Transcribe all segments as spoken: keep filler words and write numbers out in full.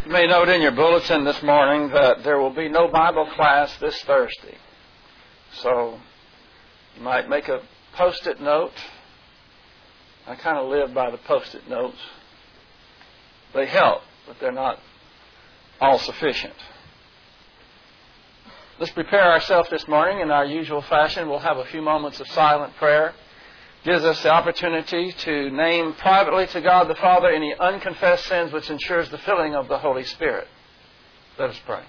You may note in your bulletin this morning that there will be no Bible class this Thursday. So you might make a post-it note. I kind of live by the post-it notes. They help, but they're not all sufficient. Let's prepare ourselves this morning in our usual fashion. We'll have a few moments of silent prayer. Gives us the opportunity to name privately to God the Father any unconfessed sins, which ensures the filling of the Holy Spirit. Let us pray.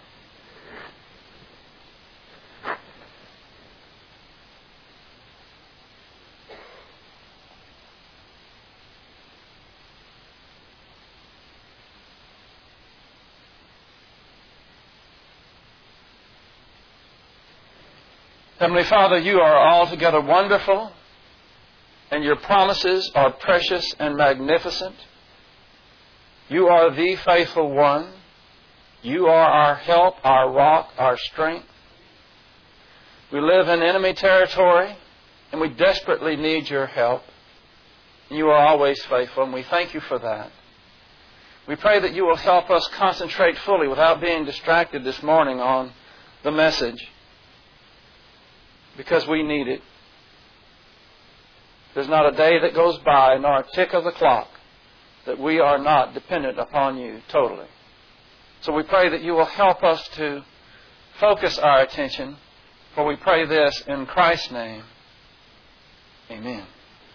Heavenly Father, you are altogether wonderful, and your promises are precious and magnificent. You are the faithful one. You are our help, our rock, our strength. We live in enemy territory, and we desperately need your help. You are always faithful, and we thank you for that. We pray that you will help us concentrate fully without being distracted this morning on the message, because we need it. There's not a day that goes by, nor a tick of the clock, that we are not dependent upon you totally. So we pray that you will help us to focus our attention, for we pray this in Christ's name. Amen.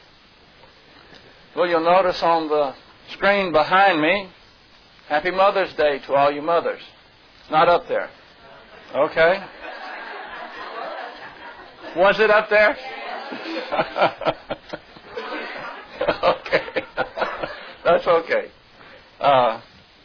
Well, you'll notice on the screen behind me, Happy Mother's Day to all you mothers. It's not up there. Okay. Was it up there? Okay. That's okay. Uh,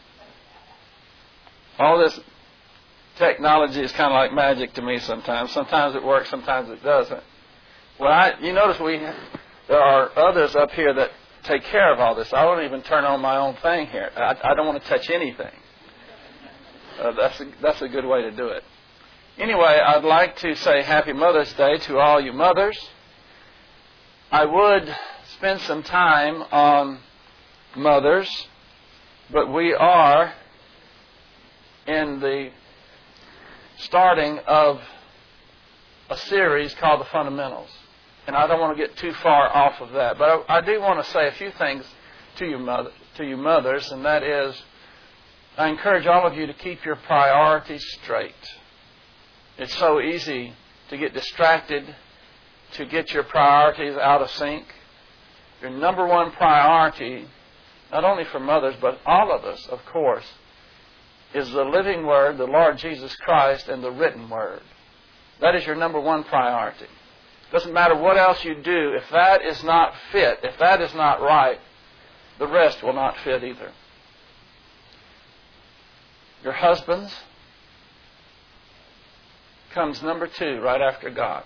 all this technology is kind of like magic to me sometimes. Sometimes it works, sometimes it doesn't. Well, I, you notice we there are others up here that take care of all this. I don't even turn on my own thing here. I, I don't want to touch anything. Uh, that's a, that's a good way to do it. Anyway, I'd like to say Happy Mother's Day to all you mothers. I would spend some time on mothers, but we are in the starting of a series called The Fundamentals. And I don't want to get too far off of that. But I, I do want to say a few things to you, mother, to you mothers, and that is, I encourage all of you to keep your priorities straight. It's so easy to get distracted, to get your priorities out of sync. Your number one priority, not only for mothers, but all of us, of course, is the living Word, the Lord Jesus Christ, and the written Word. That is your number one priority. Doesn't matter what else you do. If that is not fit, if that is not right, the rest will not fit either. Your husbands comes number two, right after God.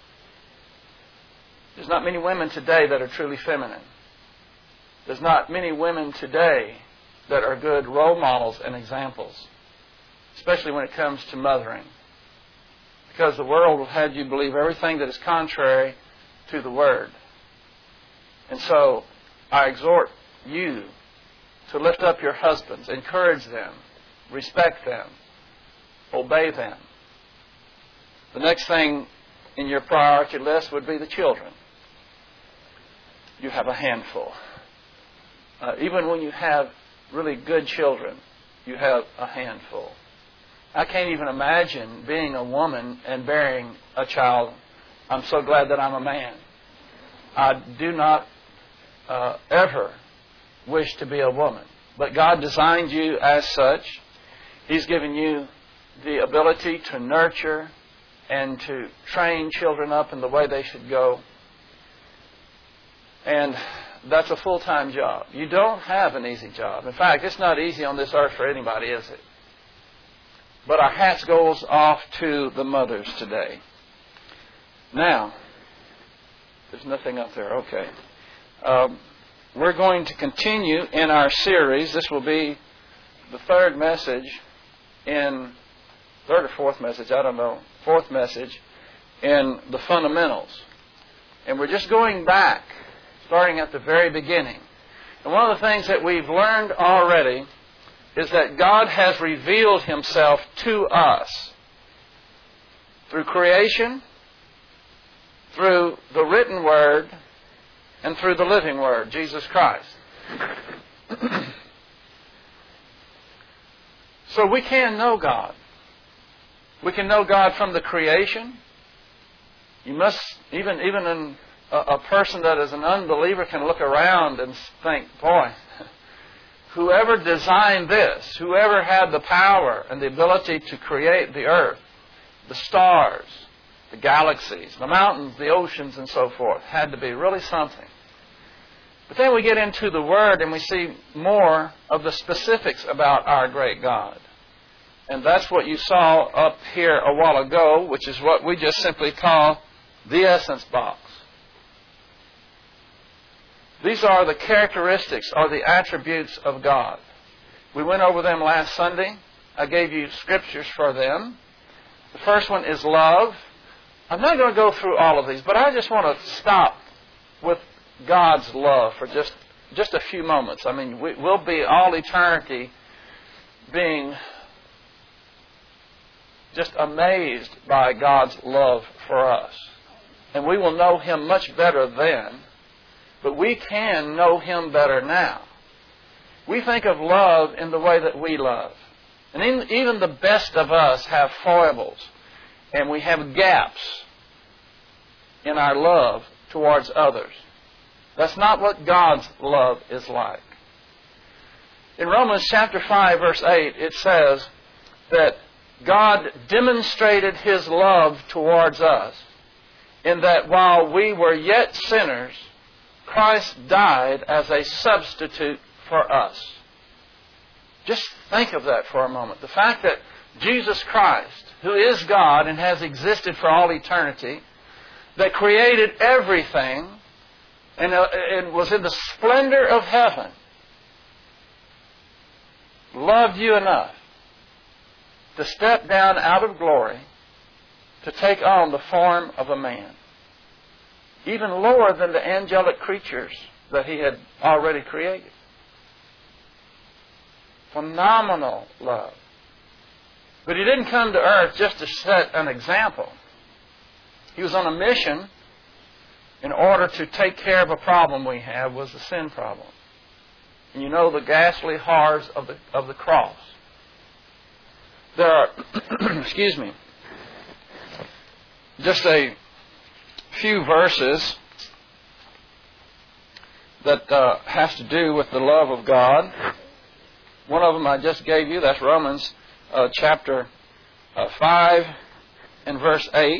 There's not many women today that are truly feminine. There's not many women today that are good role models and examples, especially when it comes to mothering. Because the world will have you believe everything that is contrary to the Word. And so I exhort you to lift up your husbands, encourage them, respect them, obey them. The next thing in your priority list would be the children. You have a handful. Uh, even when you have really good children, you have a handful. I can't even imagine being a woman and bearing a child. I'm so glad that I'm a man. I do not uh, ever wish to be a woman. But God designed you as such. He's given you the ability to nurture and to train children up in the way they should go. And that's a full-time job. You don't have an easy job. In fact, it's not easy on this earth for anybody, is it? But our hats goes off to the mothers today. Now, there's nothing up there. Okay. Um, we're going to continue in our series. This will be the third message in, third or fourth message, I don't know, fourth message in the fundamentals. And we're just going back, starting at the very beginning. And one of the things that we've learned already is that God has revealed Himself to us through creation, through the written Word, and through the living Word, Jesus Christ. So we can know God. We can know God from the creation. You must, even, even in a, a person that is an unbeliever can look around and think, boy, whoever designed this, whoever had the power and the ability to create the earth, the stars, the galaxies, the mountains, the oceans, and so forth, had to be really something. But then we get into the Word and we see more of the specifics about our great God. And that's what you saw up here a while ago, which is what we just simply call the essence box. These are the characteristics or the attributes of God. We went over them last Sunday. I gave you scriptures for them. The first one is love. I'm not going to go through all of these, but I just want to stop with God's love for just, just a few moments. I mean, we, we'll be all eternity being just amazed by God's love for us. And we will know Him much better then, but we can know Him better now. We think of love in the way that we love. And even, even the best of us have foibles, and we have gaps in our love towards others. That's not what God's love is like. In Romans chapter five, verse eight, it says that God demonstrated His love towards us in that while we were yet sinners, Christ died as a substitute for us. Just think of that for a moment. The fact that Jesus Christ, who is God and has existed for all eternity, that created everything and, uh, and was in the splendor of heaven, loved you enough to step down out of glory to take on the form of a man, even lower than the angelic creatures that He had already created. Phenomenal love. But He didn't come to earth just to set an example. He was on a mission in order to take care of a problem we have, was the sin problem. And you know the ghastly horrors of the, of the cross. There are, excuse me, just a few verses that uh, has to do with the love of God. One of them I just gave you. That's Romans uh, chapter uh, five and verse eight.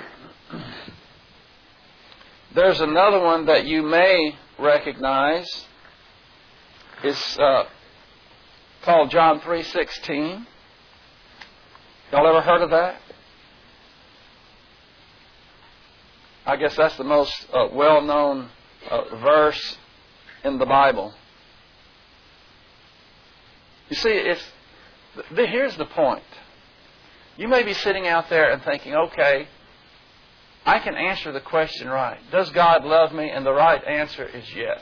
There's another one that you may recognize. It's uh, called John three sixteen. Y'all ever heard of that? I guess that's the most uh, well-known uh, verse in the Bible. You see, it's, th- here's the point. You may be sitting out there and thinking, okay, I can answer the question right. Does God love me? And the right answer is yes.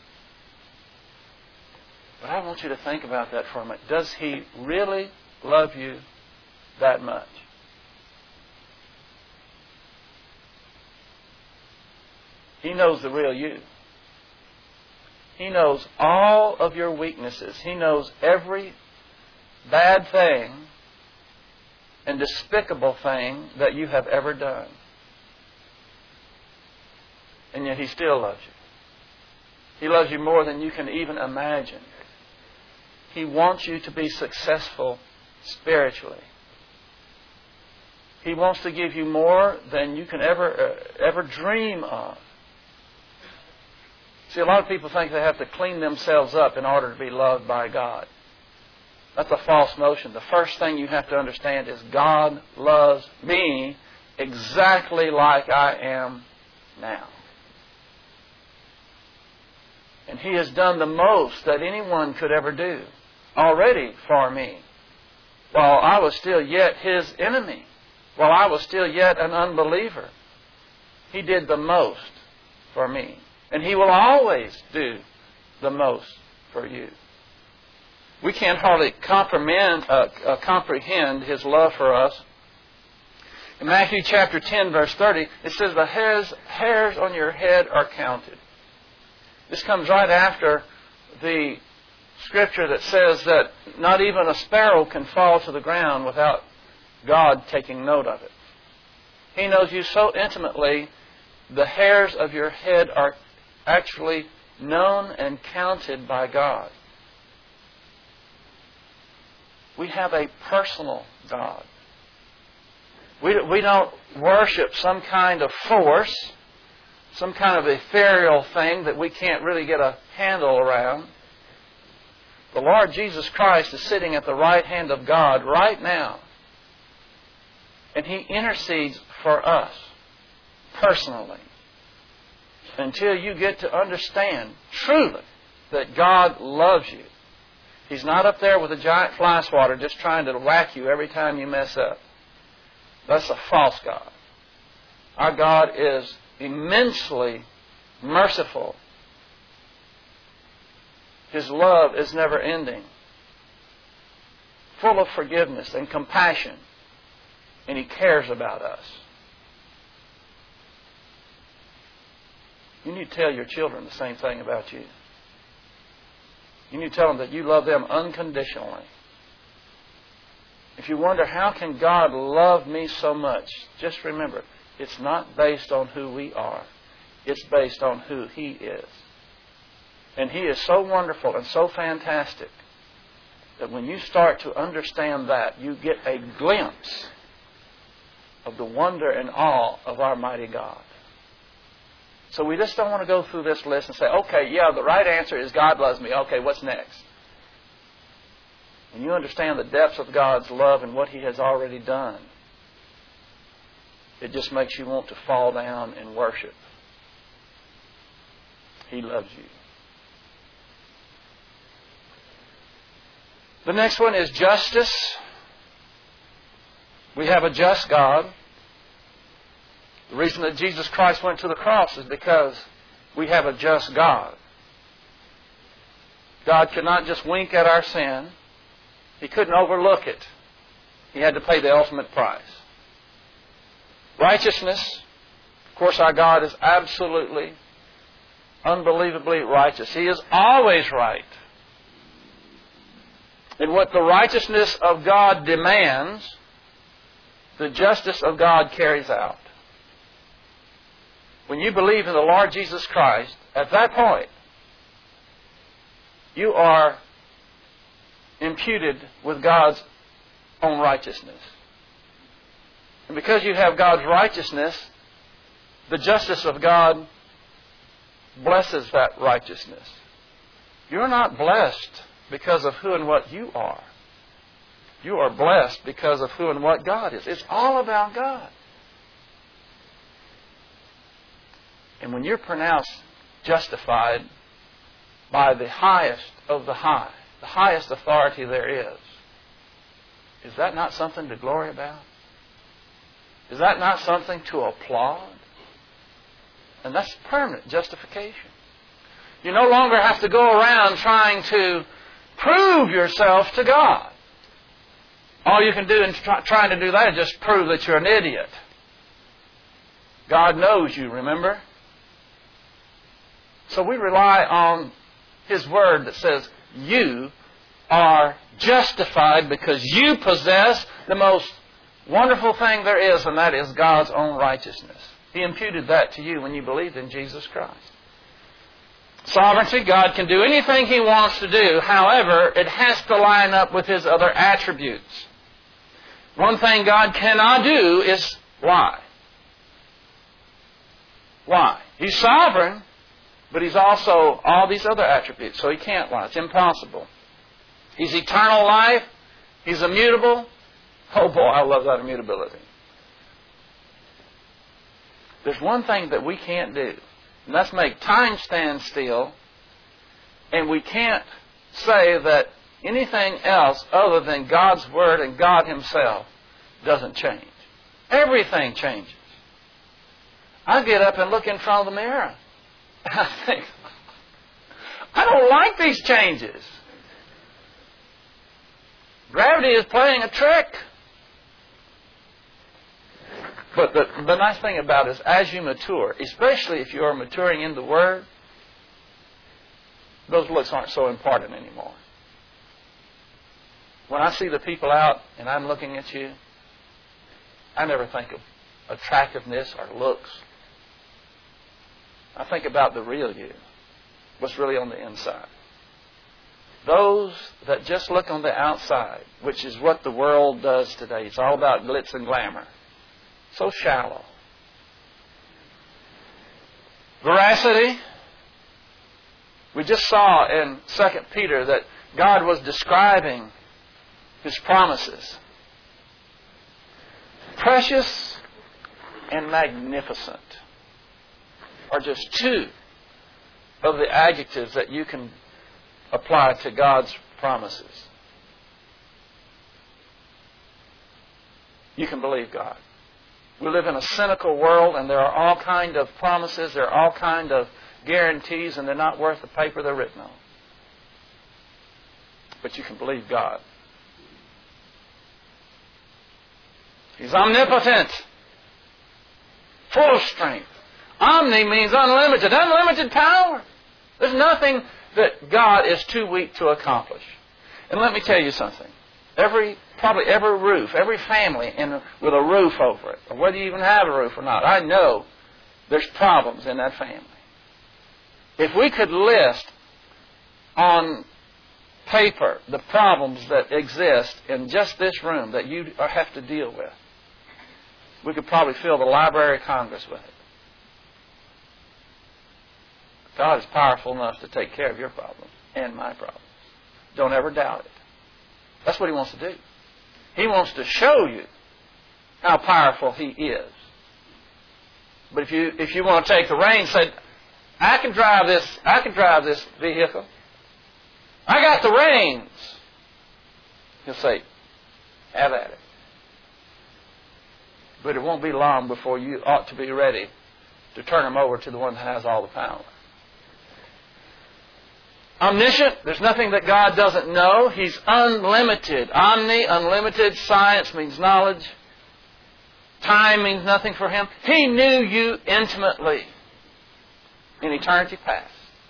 But I want you to think about that for a minute. Does He really love you that much? He knows the real you. He knows all of your weaknesses. He knows every bad thing and despicable thing that you have ever done. And yet He still loves you. He loves you more than you can even imagine. He wants you to be successful spiritually. He wants to give you more than you can ever uh, ever dream of. See, a lot of people think they have to clean themselves up in order to be loved by God. That's a false notion. The first thing you have to understand is God loves me exactly like I am now. And He has done the most that anyone could ever do already for me. While I was still yet His enemy, while I was still yet an unbeliever, He did the most for me. And He will always do the most for you. We can't hardly comprehend, uh, uh, comprehend His love for us. In Matthew chapter ten, verse thirty, it says, the hairs, hairs on your head are counted. This comes right after the scripture that says that not even a sparrow can fall to the ground without God taking note of it. He knows you so intimately, the hairs of your head are actually known and counted by God. We have a personal God. We, we don't worship some kind of force, some kind of ethereal thing that we can't really get a handle around. The Lord Jesus Christ is sitting at the right hand of God right now. And He intercedes for us personally. Until you get to understand truly that God loves you. He's not up there with a giant fly swatter just trying to whack you every time you mess up. That's a false God. Our God is immensely merciful. His love is never ending. Full of forgiveness and compassion. And He cares about us. You need to tell your children the same thing about you. You need to tell them that you love them unconditionally. If you wonder, how can God love me so much? Just remember, it's not based on who we are. It's based on who He is. And He is so wonderful and so fantastic that when you start to understand that, you get a glimpse of the wonder and awe of our mighty God. So we just don't want to go through this list and say, okay, yeah, the right answer is God loves me. Okay, what's next? When you understand the depths of God's love and what He has already done, it just makes you want to fall down and worship. He loves you. The next one is justice. We have a just God. The reason that Jesus Christ went to the cross is because we have a just God. God could not just wink at our sin. He couldn't overlook it. He had to pay the ultimate price. Righteousness. Of course, our God is absolutely, unbelievably righteous. He is always right. And what the righteousness of God demands, the justice of God carries out. When you believe in the Lord Jesus Christ, at that point, you are imputed with God's own righteousness. And because you have God's righteousness, the justice of God blesses that righteousness. You're not blessed because of who and what you are. You are blessed because of who and what God is. It's all about God. And when you're pronounced justified by the highest of the high, the highest authority there is, is that not something to glory about? Is that not something to applaud? And that's permanent justification. You no longer have to go around trying to prove yourself to God. All you can do in try, trying to do that is just prove that you're an idiot. God knows you, remember? So we rely on His Word that says, you are justified because you possess the most wonderful thing there is, and that is God's own righteousness. He imputed that to you when you believed in Jesus Christ. Sovereignty, God can do anything He wants to do. However, it has to line up with His other attributes. One thing God cannot do is lie. Why? He's sovereign, but He's also all these other attributes, so He can't lie. It's impossible. He's eternal life. He's immutable. Oh boy, I love that immutability. There's one thing that we can't do, and that's make time stand still, and we can't say that anything else other than God's Word and God Himself doesn't change. Everything changes. I get up and look in front of the mirror. I think, I don't like these changes. Gravity is playing a trick. But the, the nice thing about it is as you mature, especially if you are maturing in the Word, those looks aren't so important anymore. When I see the people out and I'm looking at you, I never think of attractiveness or looks. I think about the real you, what's really on the inside. Those that just look on the outside, which is what the world does today. It's all about glitz and glamour. So shallow. Veracity. We just saw in Second Peter that God was describing His promises. Precious and magnificent are just two of the adjectives that you can apply to God's promises. You can believe God. We live in a cynical world, and there are all kinds of promises, there are all kinds of guarantees, and they're not worth the paper they're written on. But you can believe God. He's omnipotent, full of strength. Omni means unlimited, unlimited power. There's nothing that God is too weak to accomplish. And let me tell you something. Every, probably every roof, every family in, with a roof over it, or whether you even have a roof or not, I know there's problems in that family. If we could list on paper the problems that exist in just this room that you have to deal with, we could probably fill the Library of Congress with it. God is powerful enough to take care of your problems and my problems. Don't ever doubt it. That's what He wants to do. He wants to show you how powerful He is. But if you if you want to take the reins, say, I can drive this, I can drive this vehicle. I got the reins. He'll say, have at it. But it won't be long before you ought to be ready to turn them over to the one that has all the power. Omniscient, there's nothing that God doesn't know. He's unlimited. Omni, unlimited. Science means knowledge. Time means nothing for Him. He knew you intimately in eternity past.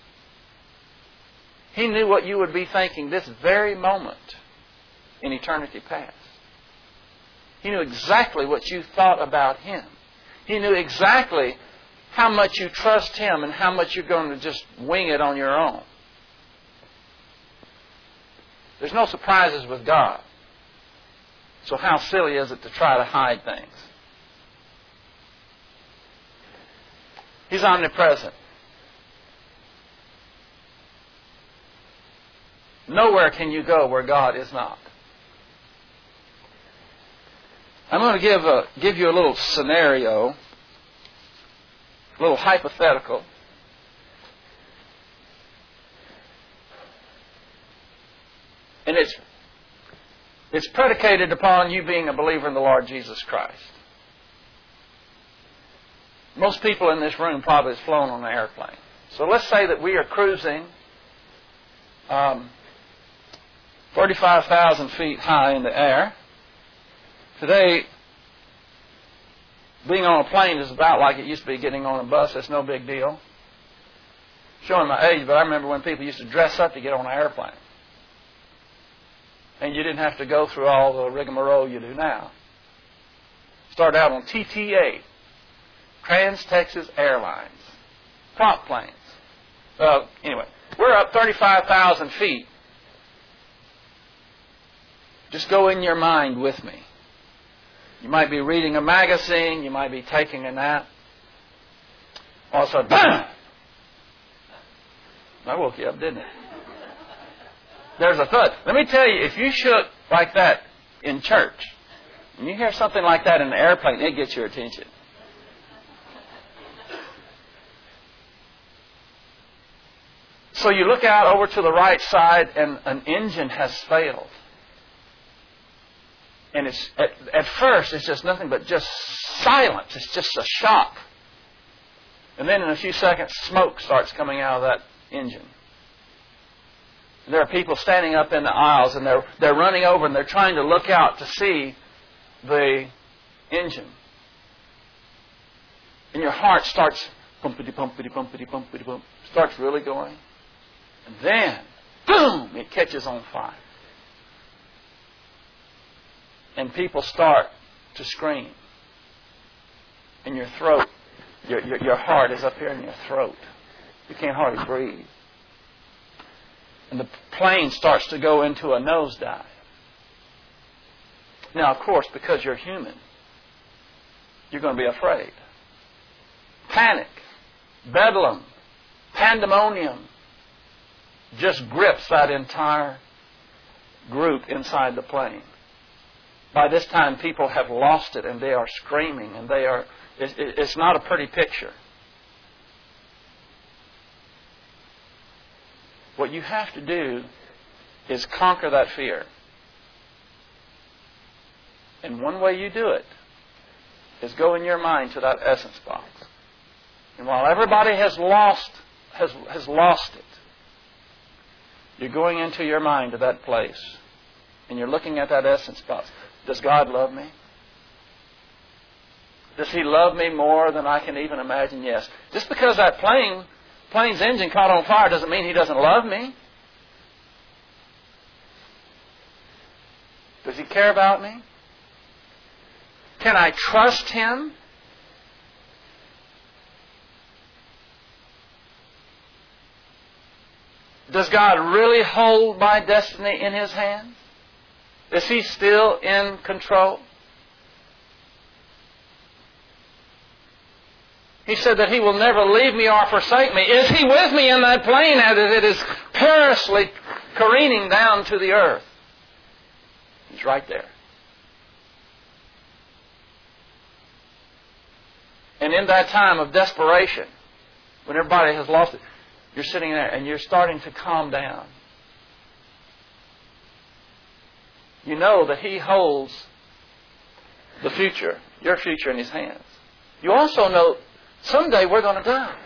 He knew what you would be thinking this very moment in eternity past. He knew exactly what you thought about Him. He knew exactly how much you trust Him and how much you're going to just wing it on your own. There's no surprises with God. So how silly is it to try to hide things? He's omnipresent. Nowhere can you go where God is not. I'm going to give a, give you a little scenario, a little hypothetical. And it's, it's predicated upon you being a believer in the Lord Jesus Christ. Most people in this room probably have flown on an airplane. So let's say that we are cruising um, thirty-five thousand feet high in the air. Today, being on a plane is about like it used to be getting on a bus. It's no big deal. Showing my age, but I remember when people used to dress up to get on an airplane. And you didn't have to go through all the rigmarole you do now. Started out on T T A, Trans-Texas Airlines, prop planes. Uh, anyway, we're up thirty-five thousand feet. Just go in your mind with me. You might be reading a magazine. You might be taking a nap. Also, BAM! I woke you up, didn't it? There's a thud. Let me tell you, if you shook like that in church, and you hear something like that in an airplane, it gets your attention. So you look out over to the right side, and an engine has failed. And it's at, at first, it's just nothing but just silence. It's just a shock. And then in a few seconds, smoke starts coming out of that engine. There are people standing up in the aisles, and they're, they're running over, and they're trying to look out to see the engine. And your heart starts pumpity, pumpity, pumpity, pumpity, pump, starts really going. And then, boom, it catches on fire. And people start to scream. And your throat, your, your, your heart is up here in your throat. You can't hardly breathe. And the plane starts to go into a nosedive. Now, of course, because you're human, you're going to be afraid. Panic, bedlam, pandemonium just grips that entire group inside the plane. By this time, people have lost it, and they are screaming, and they are. It, it, it's not a pretty picture. What you have to do is conquer that fear. And one way you do it is go in your mind to that essence box. And while everybody has lost has, has lost it, you're going into your mind to that place. And you're looking at that essence box. Does God love me? Does He love me more than I can even imagine? Yes. Just because that plane plane's engine caught on fire doesn't mean He doesn't love me. Does He care about me? Can I trust Him? Does God really hold my destiny in His hands? Is He still in control? He said that He will never leave me or forsake me. Is He with me in that plane as it is perilously careening down to the earth? He's right there. And in that time of desperation, when everybody has lost it, you're sitting there and you're starting to calm down. You know that He holds the future, your future, in His hands. You also know someday we're going to die.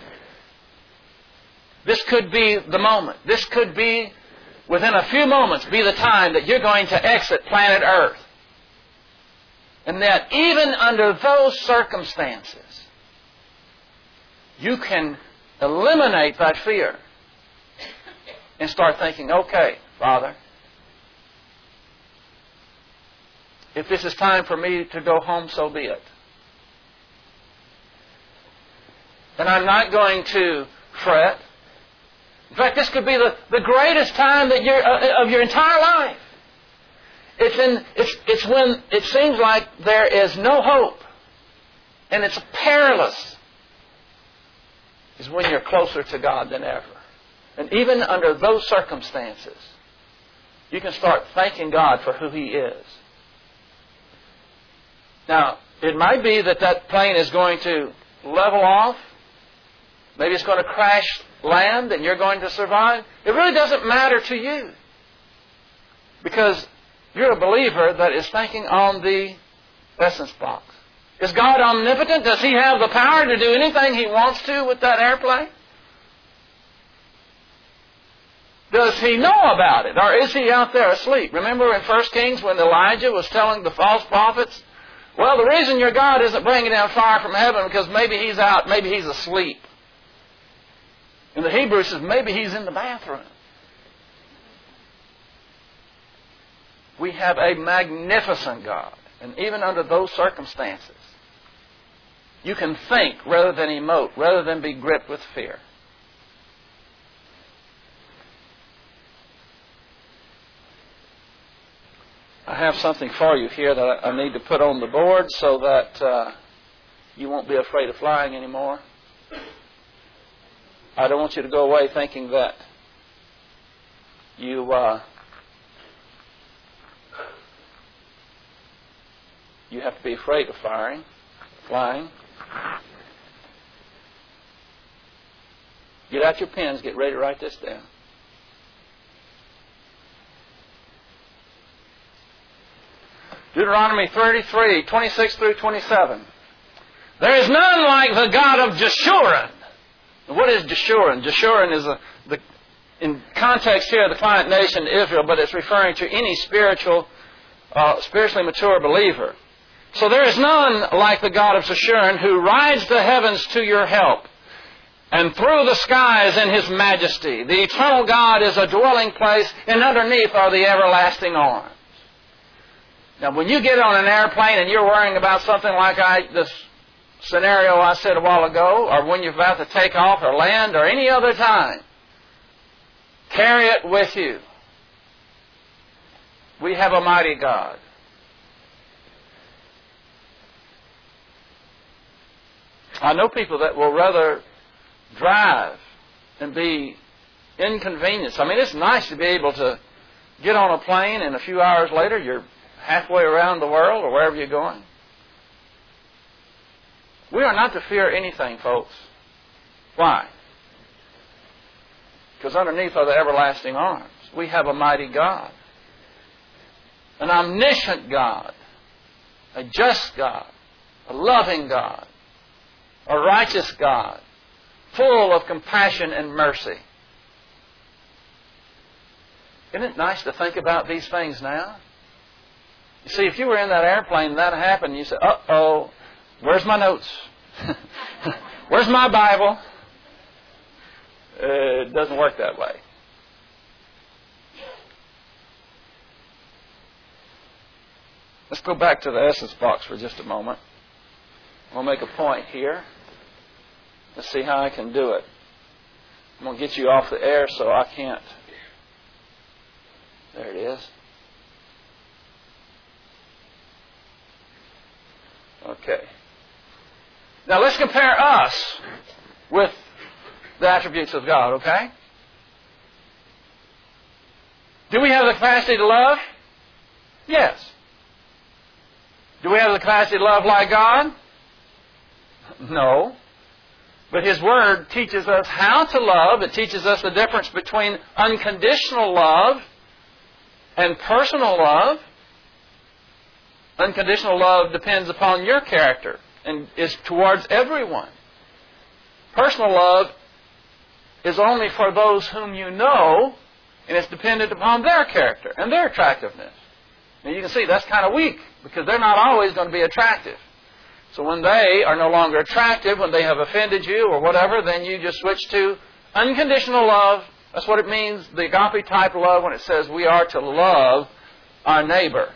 This could be the moment. This could be, within a few moments, be the time that you're going to exit planet Earth. And that even under those circumstances, you can eliminate that fear and start thinking, okay, Father, if this is time for me to go home, so be it. And I'm not going to fret. In fact, this could be the, the greatest time that you're, uh, of your entire life. It's, in, it's, it's when it seems like there is no hope and it's perilous, is when you're closer to God than ever. And even under those circumstances, you can start thanking God for who He is. Now, it might be that that plane is going to level off. Maybe it's going to crash land and you're going to survive. It really doesn't matter to you, because you're a believer that is thinking on the essence box. Is God omnipotent? Does He have the power to do anything He wants to with that airplane? Does He know about it? Or is He out there asleep? Remember in First Kings when Elijah was telling the false prophets, well, the reason your God isn't bringing down fire from heaven because maybe He's out, maybe He's asleep. And the Hebrew says maybe He's in the bathroom. We have a magnificent God. And even under those circumstances, you can think rather than emote, rather than be gripped with fear. I have something for you here that I need to put on the board so that uh, you won't be afraid of flying anymore. I don't want you to go away thinking that you uh, you have to be afraid of firing, flying. Get out your pens. Get ready to write this down. Deuteronomy thirty-three, twenty-six through twenty-seven. There is none like the God of Jeshurun. What is Jeshurun? Jeshurun is a, the, in context here, the client nation Israel, but it's referring to any spiritual, uh, spiritually mature believer. So there is none like the God of Sheshurun, who rides the heavens to your help, and through the skies in His majesty. The eternal God is a dwelling place, and underneath are the everlasting arms. Now, when you get on an airplane and you're worrying about something like I, this scenario I said a while ago, or when you're about to take off or land or any other time, carry it with you. We have a mighty God. I know people that will rather drive and be inconvenienced. I mean, it's nice to be able to get on a plane and a few hours later you're halfway around the world or wherever you're going. We are not to fear anything, folks. Why? Because underneath are the everlasting arms. We have a mighty God, an omniscient God, a just God, a loving God, a righteous God, full of compassion and mercy. Isn't it nice to think about these things now? You see, if you were in that airplane and that happened, you say, uh-oh, where's my notes? Where's my Bible? Uh, it doesn't work that way. Let's go back to the essence box for just a moment. I'll make a point here. Let's see how I can do it. I'm going to get you off the air so I can't. There it is. Okay. Now let's compare us with the attributes of God, okay? Do we have the capacity to love? Yes. Do we have the capacity to love like God? No. But His Word teaches us how to love. It teaches us the difference between unconditional love and personal love. Unconditional love depends upon your character and is towards everyone. Personal love is only for those whom you know, and it's dependent upon their character and their attractiveness. And you can see that's kind of weak, because they're not always going to be attractive. So when they are no longer attractive, when they have offended you or whatever, then you just switch to unconditional love. That's what it means, the agape type love, when it says we are to love our neighbor.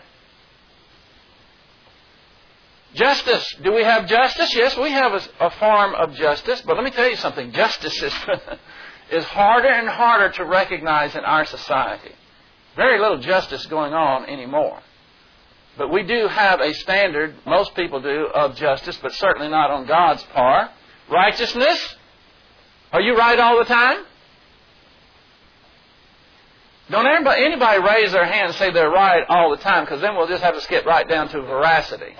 Justice. Do we have justice? Yes, we have a, a form of justice. But let me tell you something. Justice is, is harder and harder to recognize in our society. Very little justice going on anymore. But we do have a standard, most people do, of justice, but certainly not on God's part. Righteousness. Are you right all the time? Don't anybody, anybody raise their hand and say they're right all the time, because then we'll just have to skip right down to veracity.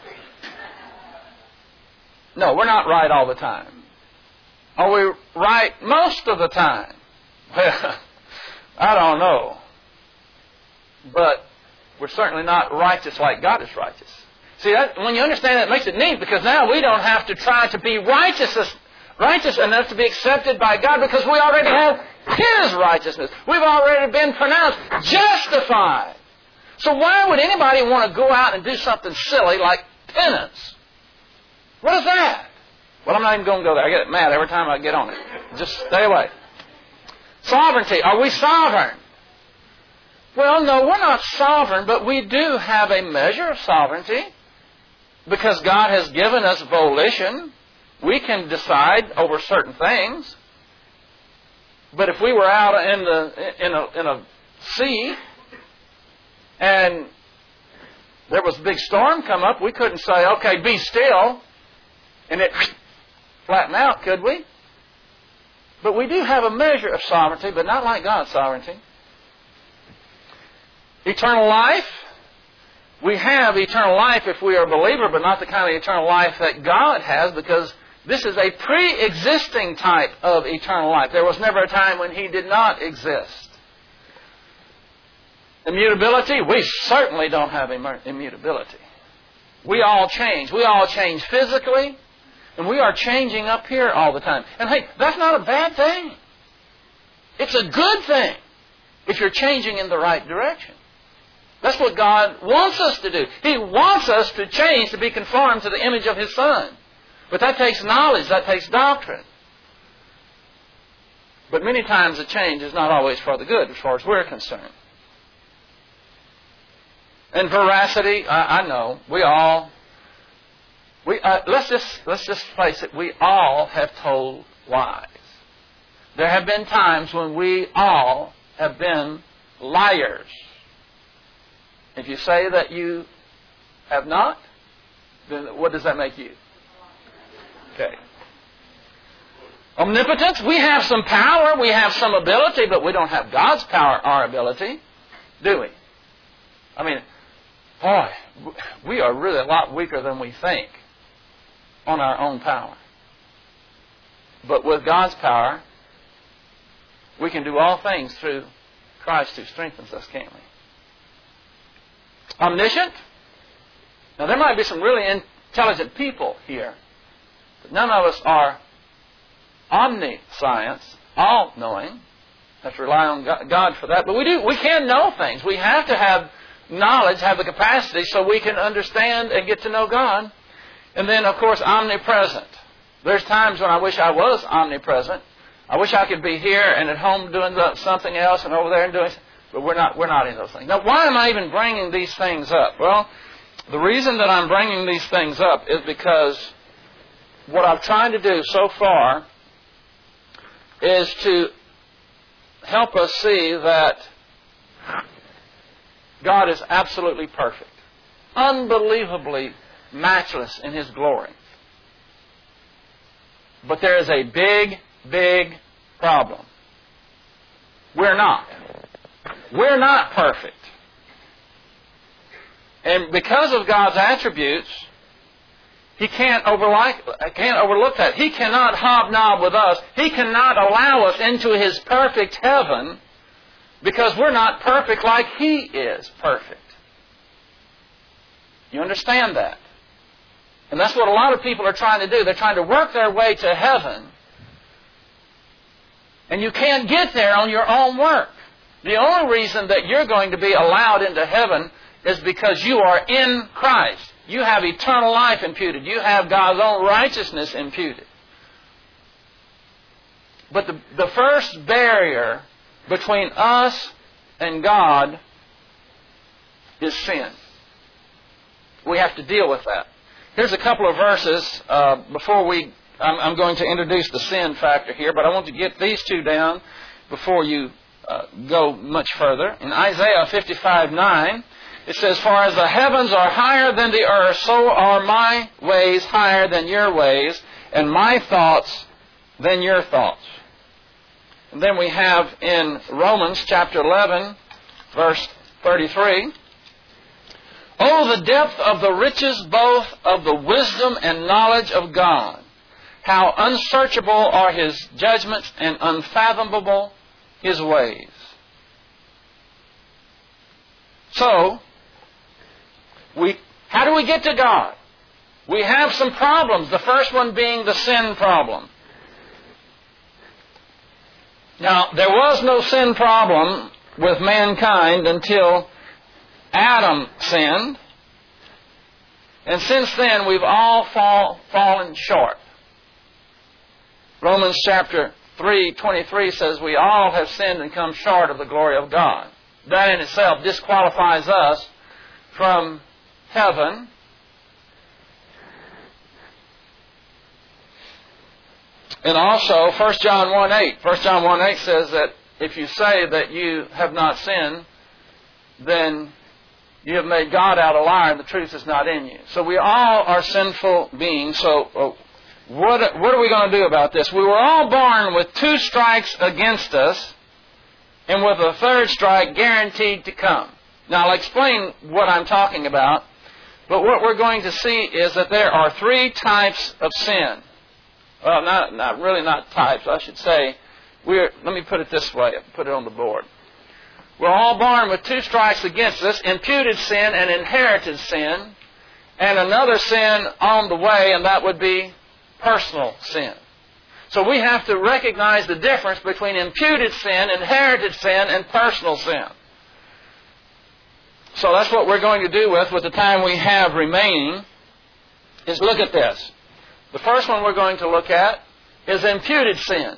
No, we're not right all the time. Are we right most of the time? Well, I don't know. But we're certainly not righteous like God is righteous. See, that, when you understand that, it makes it neat, because now we don't have to try to be righteous, righteous enough to be accepted by God, because we already have His righteousness. We've already been pronounced justified. So why would anybody want to go out and do something silly like penance? What is that? Well, I'm not even going to go there. I get mad every time I get on it. Just stay away. Sovereignty. Are we sovereign? Well, no, we're not sovereign, but we do have a measure of sovereignty. Because God has given us volition. We can decide over certain things. But if we were out in the in a, in a sea and there was a big storm come up, we couldn't say, okay, be still, and it flatten out, could we? But we do have a measure of sovereignty, but not like God's sovereignty. Eternal life. We have eternal life if we are a believer, but not the kind of eternal life that God has, because this is a pre-existing type of eternal life. There was never a time when He did not exist. Immutability. We certainly don't have immutability. We all change. We all change physically. And we are changing up here all the time. And hey, that's not a bad thing. It's a good thing if you're changing in the right direction. That's what God wants us to do. He wants us to change to be conformed to the image of His Son. But that takes knowledge. That takes doctrine. But many times the change is not always for the good as far as we're concerned. And veracity, I, I know, we all, we uh, let's just let's just face it, we all have told lies. There have been times when we all have been liars. If you say that you have not, then what does that make you? Okay. Omnipotence, we have some power, we have some ability, but we don't have God's power or ability, do we? I mean, boy, we are really a lot weaker than we think on our own power. But with God's power, we can do all things through Christ who strengthens us, can't we? Omniscient. Now, there might be some really intelligent people here, but none of us are omniscience, all-knowing. Have to rely on God for that. But we do. We can know things. We have to have knowledge, have the capacity, so we can understand and get to know God. And then, of course, omnipresent. There's times when I wish I was omnipresent. I wish I could be here and at home doing something else and over there and doing. But we're not. We're not in those things. Now, why am I even bringing these things up? Well, the reason that I'm bringing these things up is because what I've tried to do so far is to help us see that God is absolutely perfect, unbelievably matchless in His glory. But there is a big, big problem. We're not. We're not perfect. And because of God's attributes, He can't overlook, can't overlook that. He cannot hobnob with us. He cannot allow us into His perfect heaven because we're not perfect like He is perfect. You understand that? And that's what a lot of people are trying to do. They're trying to work their way to heaven. And you can't get there on your own work. The only reason that you're going to be allowed into heaven is because you are in Christ. You have eternal life imputed. You have God's own righteousness imputed. But the, the first barrier between us and God is sin. We have to deal with that. Here's a couple of verses uh, before we... I'm, I'm going to introduce the sin factor here, but I want to get these two down before you uh, go much further. In Isaiah fifty-five nine... it says, "For as the heavens are higher than the earth, so are my ways higher than your ways, and my thoughts than your thoughts." And then we have in Romans chapter eleven, verse thirty-three, "Oh, the depth of the riches both of the wisdom and knowledge of God! How unsearchable are His judgments and unfathomable His ways." So, We, how do we get to God? We have some problems. The first one being the sin problem. Now, there was no sin problem with mankind until Adam sinned. And since then, we've all fall, fallen short. Romans chapter three twenty-three says we all have sinned and come short of the glory of God. That in itself disqualifies us from heaven. And also, First John one eight. First John one eight says that if you say that you have not sinned, then you have made God out a liar and the truth is not in you. So we all are sinful beings. So uh, what, what are we going to do about this? We were all born with two strikes against us and with a third strike guaranteed to come. Now, I'll explain what I'm talking about. But what we're going to see is that there are three types of sin. Well, not, not really not types, I should say. We're, let me put it this way, put it on the board. We're all born with two strikes against us, imputed sin and inherited sin, and another sin on the way, and that would be personal sin. So we have to recognize the difference between imputed sin, inherited sin, and personal sin. So that's what we're going to do with, with the time we have remaining, is look at this. The first one we're going to look at is imputed sin.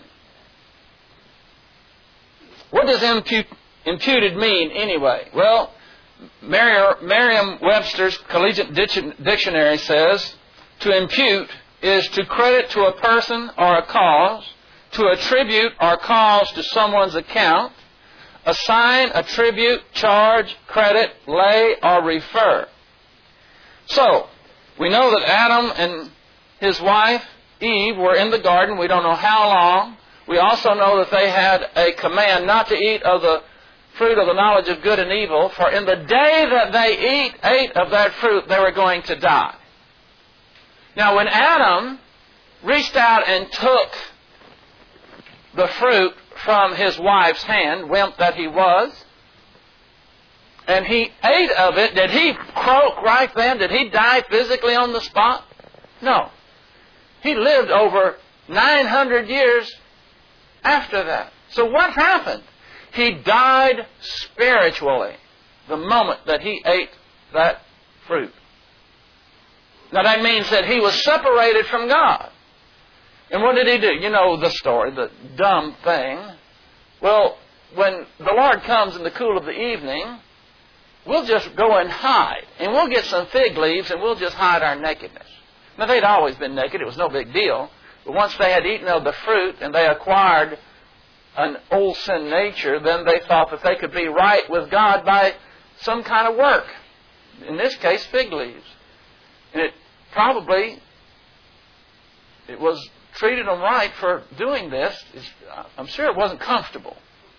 What does impute, imputed mean anyway? Well, Merriam-Webster's Collegiate Dictionary says, to impute is to credit to a person or a cause, to attribute or cause to someone's account, assign, attribute, charge, credit, lay, or refer. So, we know that Adam and his wife, Eve, were in the garden. We don't know how long. We also know that they had a command not to eat of the fruit of the knowledge of good and evil, for in the day that they eat, ate of that fruit, they were going to die. Now, when Adam reached out and took the fruit from his wife's hand, wimp that he was, and he ate of it, did he croak right then? Did he die physically on the spot? No. He lived over nine hundred years after that. So what happened? He died spiritually the moment that he ate that fruit. Now that means that he was separated from God. And what did he do? You know the story, the dumb thing. Well, when the Lord comes in the cool of the evening, we'll just go and hide. And we'll get some fig leaves and we'll just hide our nakedness. Now they'd always been naked. It was no big deal. But once they had eaten of the fruit and they acquired an old sin nature, then they thought that they could be right with God by some kind of work. In this case, fig leaves. And it probably, it was treated them right for doing this. I'm sure it wasn't comfortable.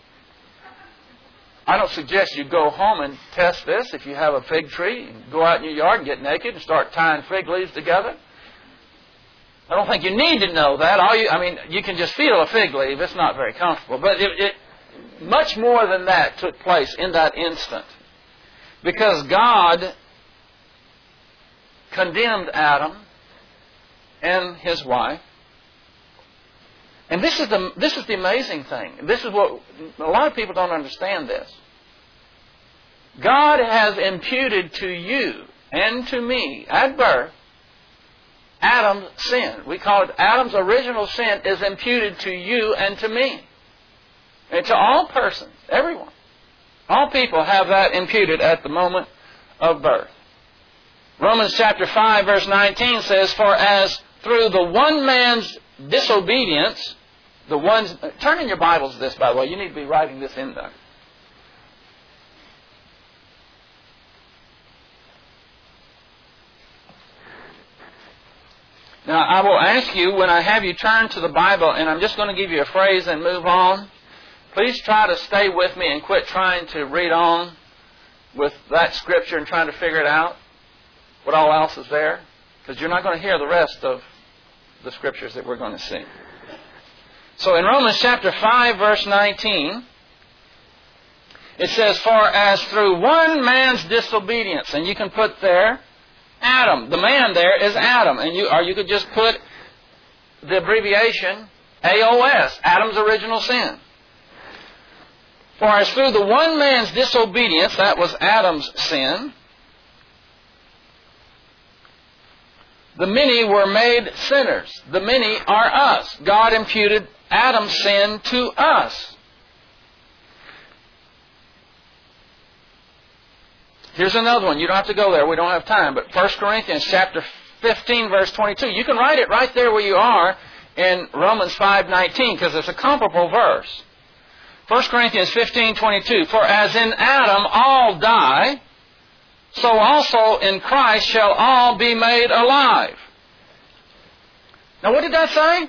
I don't suggest you go home and test this. If you have a fig tree, you go out in your yard and get naked and start tying fig leaves together. I don't think you need to know that. All you, I mean, you can just feel a fig leaf. It's not very comfortable. But it, it, much more than that took place in that instant. Because God condemned Adam and his wife. And this is the this is the amazing thing. This is what a lot of people don't understand this. God has imputed to you and to me at birth Adam's sin. We call it Adam's original sin is imputed to you and to me. And to all persons, everyone. All people have that imputed at the moment of birth. Romans chapter five verse nineteen says, for as through the one man's disobedience, the ones, turn in your Bibles to this, by the way. You need to be writing this in there. Now, I will ask you, when I have you turn to the Bible, and I'm just going to give you a phrase and move on, please try to stay with me and quit trying to read on with that scripture and trying to figure it out, what all else is there, because you're not going to hear the rest of the scriptures that we're going to see. So in Romans chapter five, verse nineteen, it says, for as through one man's disobedience, and you can put there, Adam. The man there is Adam. And you, or you could just put the abbreviation A O S, Adam's original sin. For as through the one man's disobedience, that was Adam's sin, the many were made sinners. The many are us. God imputed Adam's sin to us. Here's another one. You don't have to go there. We don't have time. But First Corinthians chapter fifteen, verse twenty-two. You can write it right there where you are in Romans five nineteen, because it's a comparable verse. First Corinthians fifteen twenty-two. For as in Adam all die, so also in Christ shall all be made alive. Now what did that say?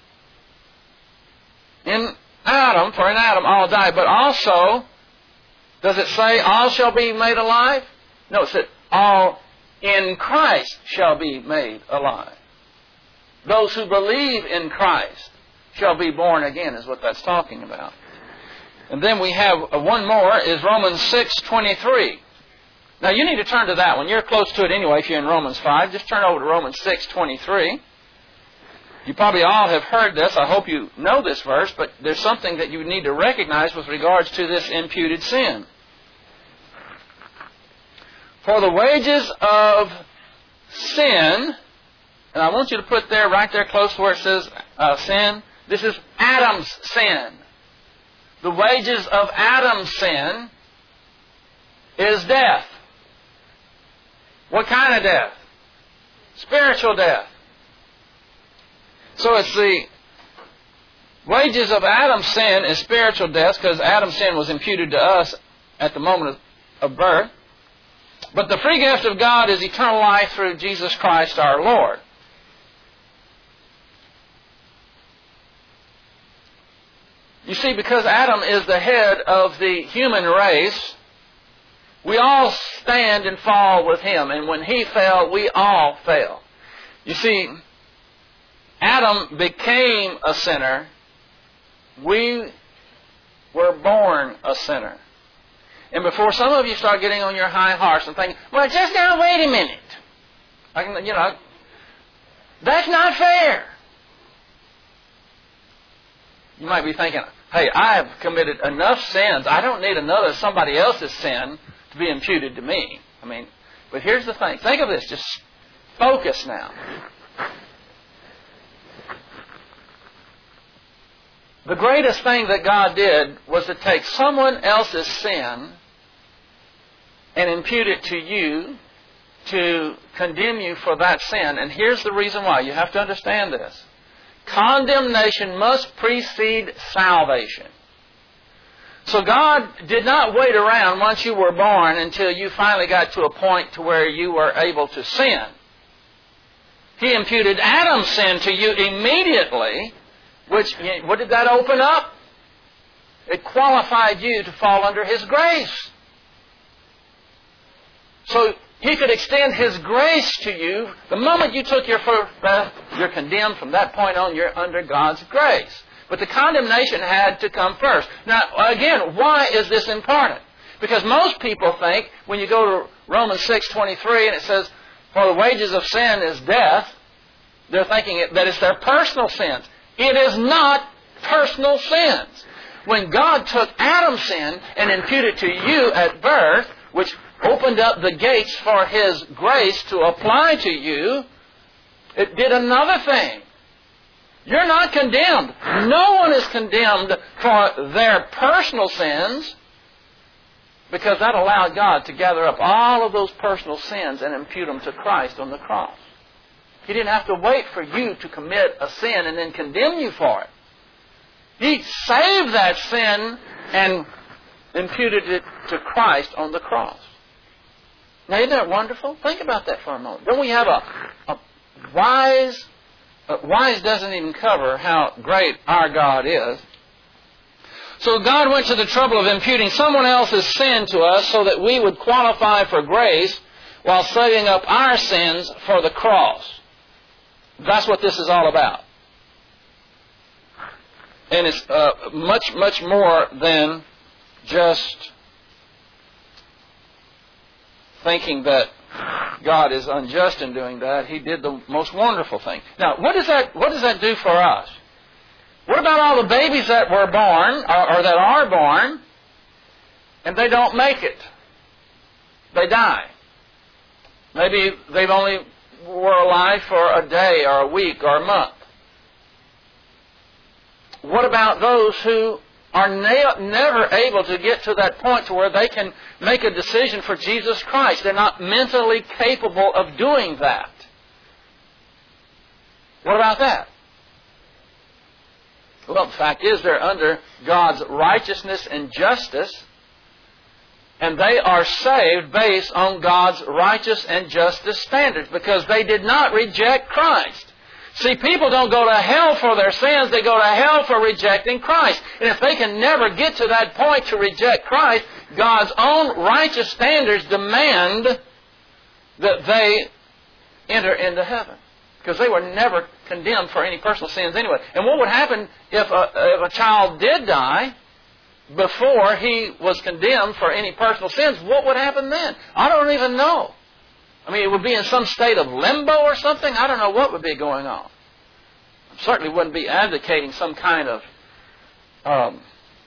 In Adam, for in Adam all die, but also, does it say all shall be made alive? No, it said all in Christ shall be made alive. Those who believe in Christ shall be born again, is what that's talking about. And then we have one more, is Romans six twenty-three. Now you need to turn to that one. You're close to it anyway if you're in Romans five. Just turn over to Romans six twenty-three. You probably all have heard this. I hope you know this verse, but there's something that you need to recognize with regards to this imputed sin. For the wages of sin, and I want you to put there, right there close to where it says uh, sin, this is Adam's sin. The wages of Adam's sin is death. What kind of death? Spiritual death. So it's the wages of Adam's sin is spiritual death, because Adam's sin was imputed to us at the moment of, of birth. But the free gift of God is eternal life through Jesus Christ our Lord. You see, because Adam is the head of the human race, we all stand and fall with him. And when he fell, we all fell. You see, Adam became a sinner. We were born a sinner. And before some of you start getting on your high horse and thinking, well, just now, wait a minute. I can, you know, that's not fair. You might be thinking, hey, I have committed enough sins. I don't need another somebody else's sin to be imputed to me. I mean, but here's the thing. Think of this. Just focus now. The greatest thing that God did was to take someone else's sin and impute it to you to condemn you for that sin. And here's the reason why. You have to understand this. Condemnation must precede salvation. So God did not wait around once you were born until you finally got to a point to where you were able to sin. He imputed Adam's sin to you immediately, which, what did that open up? It qualified you to fall under His grace. So He could extend His grace to you. The moment you took your first breath, you're condemned. From that point on, you're under God's grace. But the condemnation had to come first. Now, again, why is this important? Because most people think, when you go to Romans six twenty-three and it says, for the wages of sin is death, they're thinking that it's their personal sins. It is not personal sins. When God took Adam's sin and imputed it to you at birth, which opened up the gates for His grace to apply to you, it did another thing. You're not condemned. No one is condemned for their personal sins, because that allowed God to gather up all of those personal sins and impute them to Christ on the cross. He didn't have to wait for you to commit a sin and then condemn you for it. He saved that sin and imputed it to Christ on the cross. Now, isn't that wonderful? Think about that for a moment. Don't we have a, a wise... Uh, wise doesn't even cover how great our God is. So God went to the trouble of imputing someone else's sin to us so that we would qualify for grace while saving up our sins for the cross. That's what this is all about. And it's uh, much, much more than just thinking that God is unjust in doing that. He did the most wonderful thing. Now, what does that, what does that do for us? What about all the babies that were born, or, or that are born, and they don't make it? They die. Maybe they've only were alive for a day or a week or a month. What about those who are ne- never able to get to that point to where they can make a decision for Jesus Christ? They're not mentally capable of doing that. What about that? Well, the fact is they're under God's righteousness and justice, and they are saved based on God's righteous and justice standards because they did not reject Christ. See, people don't go to hell for their sins. They go to hell for rejecting Christ. And if they can never get to that point to reject Christ, God's own righteous standards demand that they enter into heaven. Because they were never condemned for any personal sins anyway. And what would happen if a, if a child did die before he was condemned for any personal sins? What would happen then? I don't even know. I mean, it would be in some state of limbo or something. I don't know what would be going on. certainly wouldn't be advocating some kind of, um,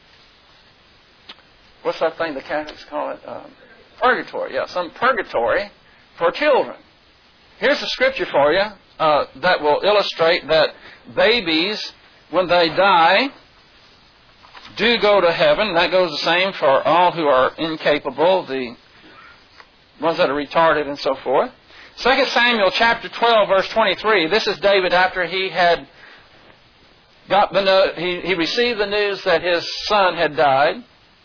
what's that thing the Catholics call it? Um, purgatory. Yeah, some purgatory for children. Here's the scripture for you uh, that will illustrate that babies, when they die, do go to heaven. That goes the same for all who are incapable, the ones that are retarded and so forth. Second Samuel chapter twelve, verse twenty-three. This is David after he had got the no- he, he received the news that his son had died.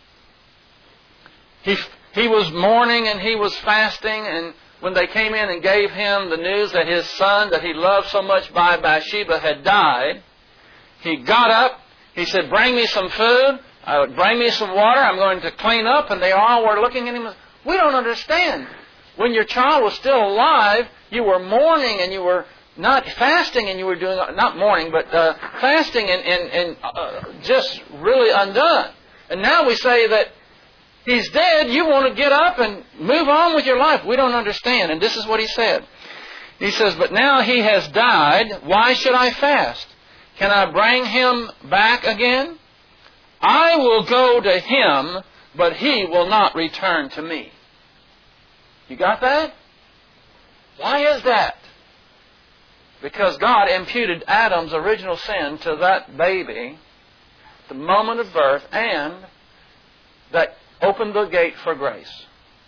He he was mourning and he was fasting, and when they came in and gave him the news that his son that he loved so much by Bathsheba had died, he got up. He said, "Bring me some food. Uh, bring me some water. I'm going to clean up." And they all were looking at him. We don't understand. When your child was still alive, you were mourning and you were not fasting and you were doing, not mourning, but uh, fasting and, and, and uh, just really undone. And now we say that he's dead. You want to get up and move on with your life. We don't understand. And this is what he said. He says, "But now he has died. Why should I fast? Can I bring him back again? I will go to him, but he will not return to me." You got that? Why is that? Because God imputed Adam's original sin to that baby at the moment of birth, and that opened the gate for grace.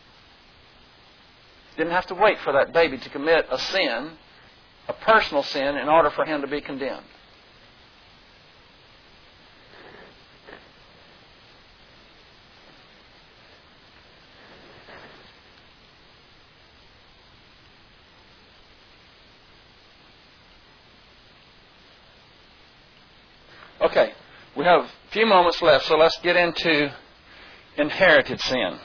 Didn't have to wait for that baby to commit a sin, a personal sin, in order for him to be condemned. Okay, we have a few moments left, so let's get into inherited sin.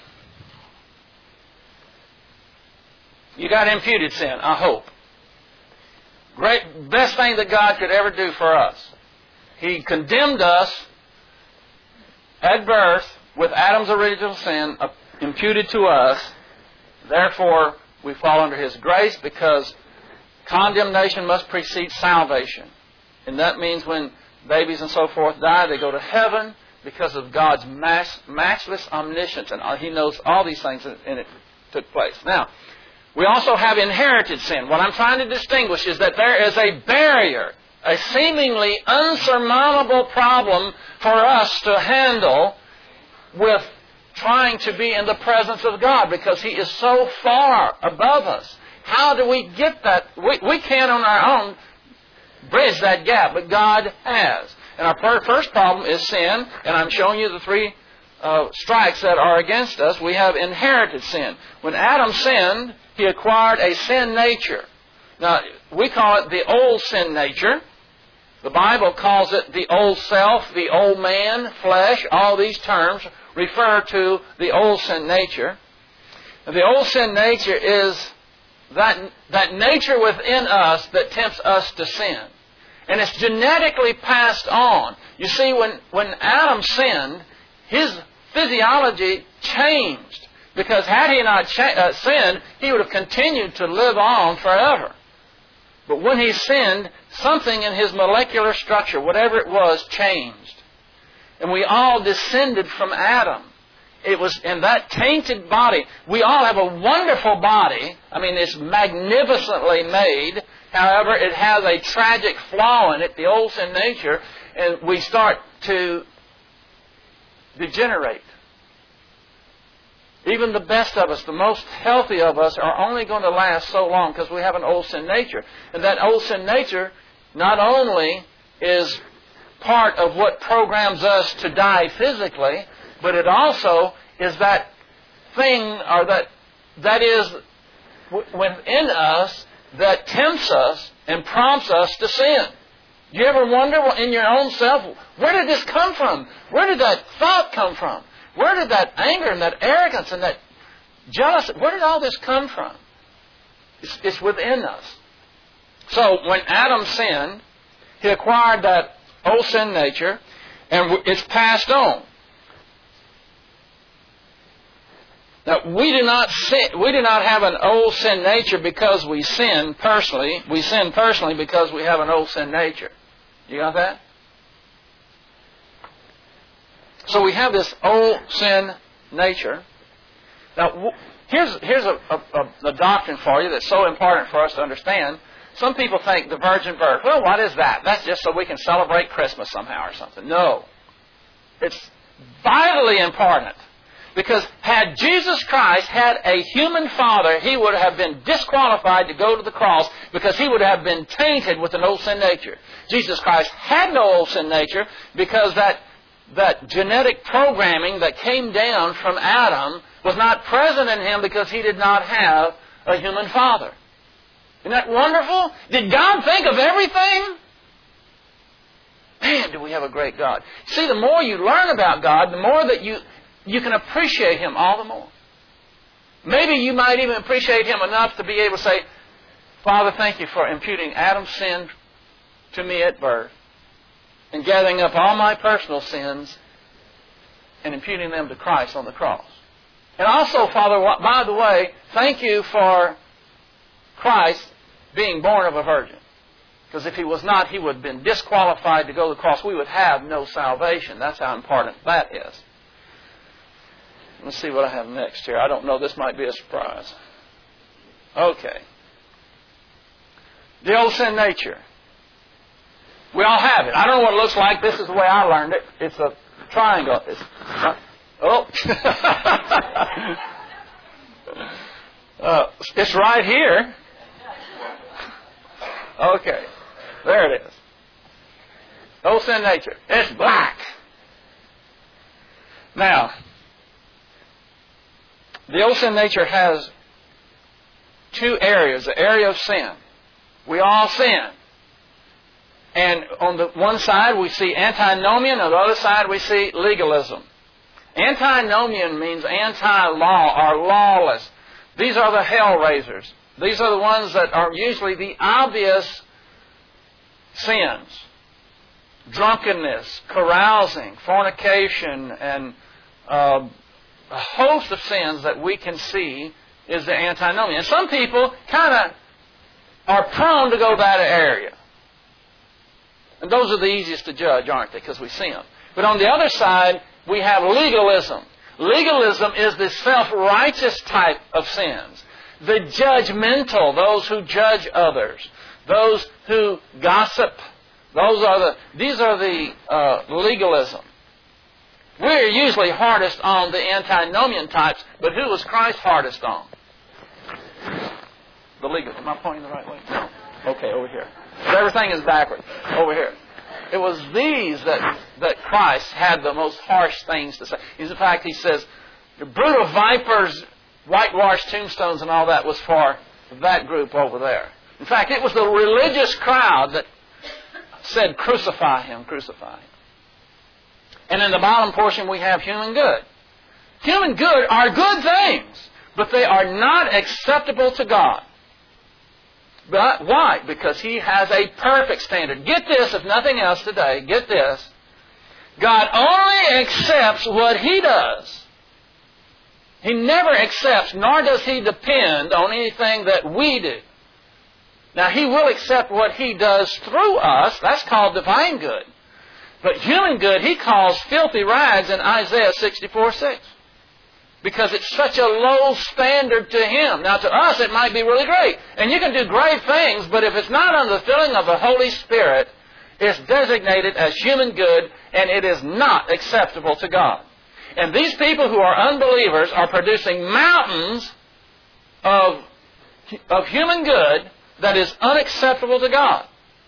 You got imputed sin, I hope. Great, best thing that God could ever do for us. He condemned us at birth with Adam's original sin uh, imputed to us. Therefore, we fall under His grace, because condemnation must precede salvation. And that means when babies and so forth die, they go to heaven because of God's mass, matchless omniscience. And He knows all these things, and it took place. Now, we also have inherited sin. What I'm trying to distinguish is that there is a barrier, a seemingly unsurmountable problem for us to handle with trying to be in the presence of God, because He is so far above us. How do we get that? We, we can't on our own bridge that gap, but God has. And our first problem is sin, and I'm showing you the three uh, strikes that are against us. We have inherited sin. When Adam sinned, he acquired a sin nature. Now, we call it the old sin nature. The Bible calls it the old self, the old man, flesh. All these terms refer to the old sin nature. And the old sin nature is that, that nature within us that tempts us to sin. And it's genetically passed on. You see, when, when Adam sinned, his physiology changed. Because had he not cha- uh, sinned, he would have continued to live on forever. But when he sinned, something in his molecular structure, whatever it was, changed. And we all descended from Adam. It was in that tainted body. We all have a wonderful body. I mean, it's magnificently made. However, it has a tragic flaw in it, the old sin nature, and we start to degenerate. Even the best of us, the most healthy of us, are only going to last so long because we have an old sin nature. And that old sin nature not only is part of what programs us to die physically, but it also is that thing, or that that is within us that tempts us and prompts us to sin. Do you ever wonder in your own self, where did this come from? Where did that thought come from? Where did that anger and that arrogance and that jealousy, where did all this come from? It's, it's within us. So when Adam sinned, he acquired that old sin nature, and it's passed on. Now, we do not sin, we do not have an old sin nature because we sin personally. We sin personally because we have an old sin nature. You got that? So we have this old sin nature. Now, here's, here's a, a, a doctrine for you that's so important for us to understand. Some people think the virgin birth, well, what is that? That's just so we can celebrate Christmas somehow or something. No. It's vitally important. Because had Jesus Christ had a human father, He would have been disqualified to go to the cross because He would have been tainted with an old sin nature. Jesus Christ had no old sin nature because that, that genetic programming that came down from Adam was not present in Him because He did not have a human father. Isn't that wonderful? Did God think of everything? Man, do we have a great God. See, the more you learn about God, the more that you... you can appreciate Him all the more. Maybe you might even appreciate Him enough to be able to say, Father, thank You for imputing Adam's sin to me at birth and gathering up all my personal sins and imputing them to Christ on the cross. And also, Father, by the way, thank You for Christ being born of a virgin. Because if He was not, He would have been disqualified to go to the cross. We would have no salvation. That's how important that is. Let's see what I have next here. I don't know. This might be a surprise. Okay. The old sin nature. We all have it. I don't know what it looks like. This is the way I learned it. It's a triangle. It's, uh, oh. uh, it's right here. Okay. There it is. Old sin nature. It's black. Now, the old sin nature has two areas. The area of sin. We all sin. And on the one side we see antinomian, on the other side we see legalism. Antinomian means anti-law or lawless. These are the hell raisers. These are the ones that are usually the obvious sins. Drunkenness, carousing, fornication, and uh, a host of sins that we can see is the antinomian. And some people kind of are prone to go that area. And those are the easiest to judge, aren't they? Because we see them. But on the other side, we have legalism. Legalism is the self-righteous type of sins. The judgmental, those who judge others. Those who gossip. Those are the, these are the uh, legalism. We're usually hardest on the antinomian types, but who was Christ hardest on? The legal. Am I pointing the right way? No. Okay, over here. Everything is backward. Over here. It was these that, that Christ had the most harsh things to say. In fact, He says, the brood of vipers, whitewashed tombstones and all that was for that group over there. In fact, it was the religious crowd that said, crucify Him, crucify Him. And in the bottom portion we have human good. Human good are good things, but they are not acceptable to God. But why? Because He has a perfect standard. Get this, if nothing else today, get this. God only accepts what He does. He never accepts, nor does He depend on anything that we do. Now, He will accept what He does through us. That's called divine good. But human good, He calls filthy rags in Isaiah sixty-four six. Because it's such a low standard to Him. Now, to us, it might be really great. And you can do great things, but if it's not under the filling of the Holy Spirit, it's designated as human good, and it is not acceptable to God. And these people who are unbelievers are producing mountains of, of human good that is unacceptable to God.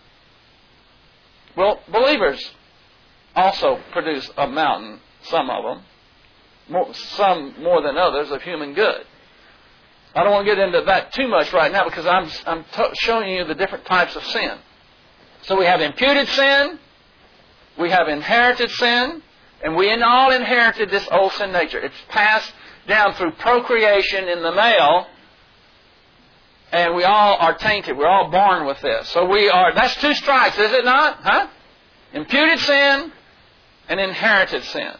Well, believers also produce a mountain, some of them, more, some more than others, of human good. I don't want to get into that too much right now because I'm, I'm t- showing you the different types of sin. So we have imputed sin, we have inherited sin, and we all inherited this old sin nature. It's passed down through procreation in the male, and we all are tainted. We're all born with this. So we are, that's two strikes, is it not? Huh? Imputed sin and inherited sin.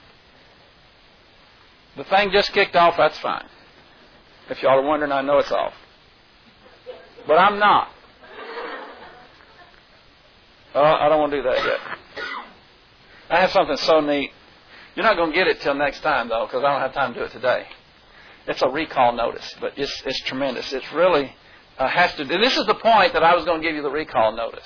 The thing just kicked off, that's fine. If y'all are wondering, I know it's off. But I'm not. Oh, I don't want to do that yet. I have something so neat. You're not going to get it till next time, though, because I don't have time to do it today. It's a recall notice, but it's it's tremendous. It's really uh, has to do. This is the point that I was going to give you the recall notice.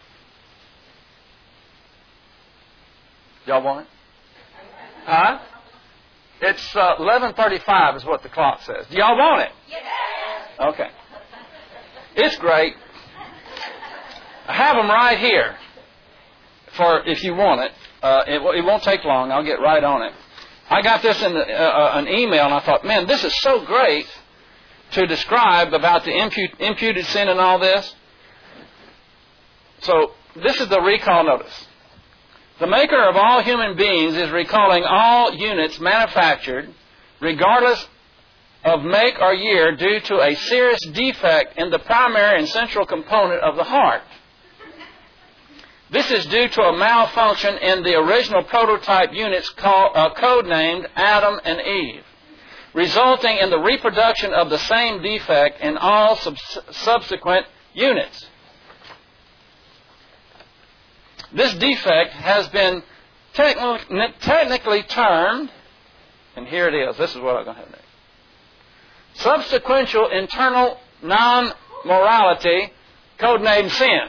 Y'all want it? Huh? It's uh, eleven thirty-five is what the clock says. Do y'all want it? Yes. Okay. It's great. I have them right here for if you want it. Uh, it, it won't take long. I'll get right on it. I got this in the, uh, an email, and I thought, man, this is so great to describe about the impu- imputed sin and all this. So this is the recall notice. The maker of all human beings is recalling all units manufactured, regardless of make or year, due to a serious defect in the primary and central component of the heart. This is due to a malfunction in the original prototype units called, uh, codenamed Adam and Eve, resulting in the reproduction of the same defect in all sub- subsequent units. This defect has been techni- technically termed, and here it is, this is what I'm going to have next, subsequential internal non-morality, codenamed sin.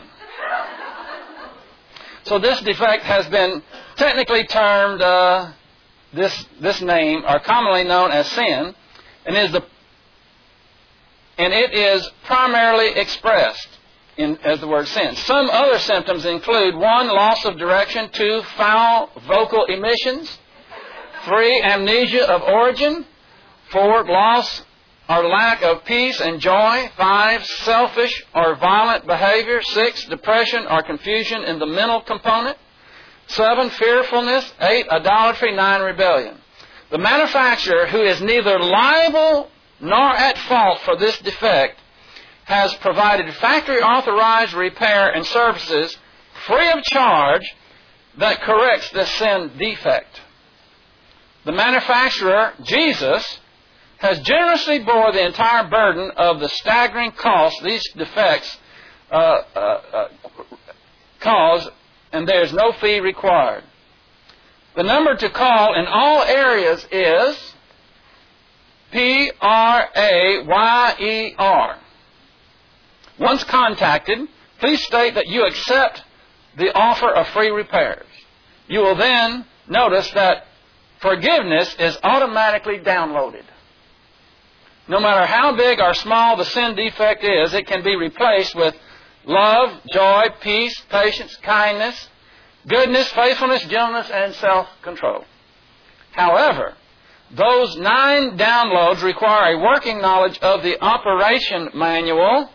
So this defect has been technically termed uh, this this name, or commonly known as sin, and is the and it is primarily expressed in as the word sin. Some other symptoms include one, loss of direction; two, foul vocal emissions; three, amnesia of origin; four, loss or lack of peace and joy; five, selfish or violent behavior; six, depression or confusion in the mental component; seven, fearfulness; eight, idolatry; nine, rebellion. The manufacturer, who is neither liable nor at fault for this defect, has provided factory-authorized repair and services free of charge that corrects this sin defect. The manufacturer, Jesus, has generously bore the entire burden of the staggering cost these defects uh, uh, uh, cause, and there is no fee required. The number to call in all areas is P R A Y E R. Once contacted, please state that you accept the offer of free repairs. You will then notice that forgiveness is automatically downloaded. No matter how big or small the sin defect is, it can be replaced with love, joy, peace, patience, kindness, goodness, faithfulness, gentleness, and self-control. However, those nine downloads require a working knowledge of the operation manual,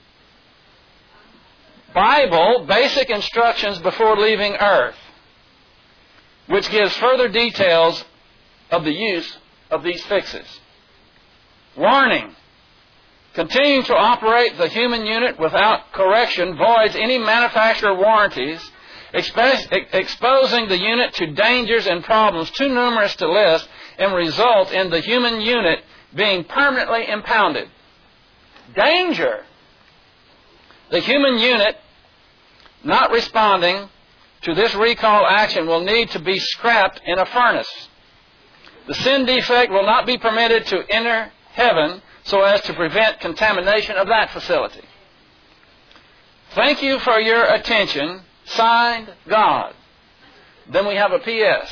Bible, basic instructions before leaving earth, which gives further details of the use of these fixes. Warning: continuing to operate the human unit without correction voids any manufacturer warranties, exp- exposing the unit to dangers and problems too numerous to list, and result in the human unit being permanently impounded. Danger! The human unit not responding to this recall action will need to be scrapped in a furnace. The sin defect will not be permitted to enter heaven so as to prevent contamination of that facility. Thank you for your attention. Signed, God. Then we have a P S.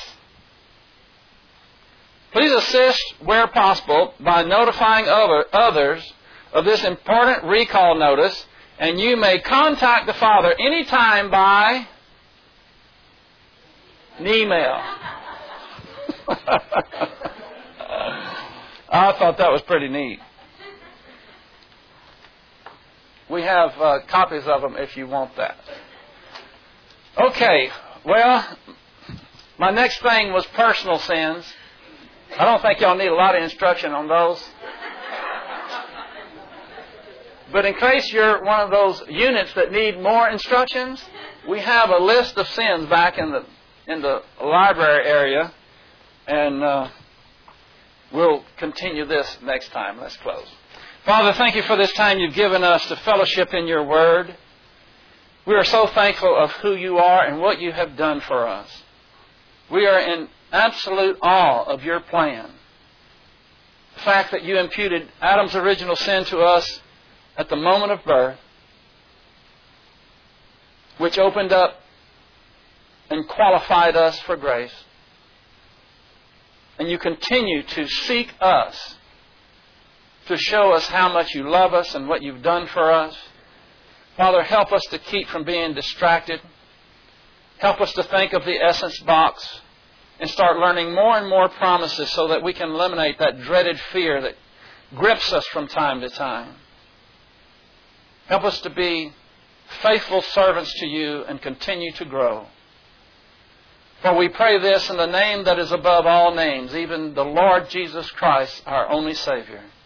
Please assist where possible by notifying other, others of this important recall notice, and you may contact the Father anytime by an email. I thought that was pretty neat. We have uh, copies of them if you want that. Okay, well, my next thing was personal sins. I don't think y'all need a lot of instruction on those. But in case you're one of those units that need more instructions, we have a list of sins back in the in the library area, and uh, we'll continue this next time. Let's close. Father, thank you for this time you've given us to fellowship in your word. We are so thankful of who you are and what you have done for us. We are in absolute awe of your plan. The fact that you imputed Adam's original sin to us at the moment of birth, which opened up and qualified us for grace. And you continue to seek us to show us how much you love us and what you've done for us. Father, help us to keep from being distracted. Help us to think of the essence box and start learning more and more promises so that we can eliminate that dreaded fear that grips us from time to time. Help us to be faithful servants to you and continue to grow. For we pray this in the name that is above all names, even the Lord Jesus Christ, our only Savior.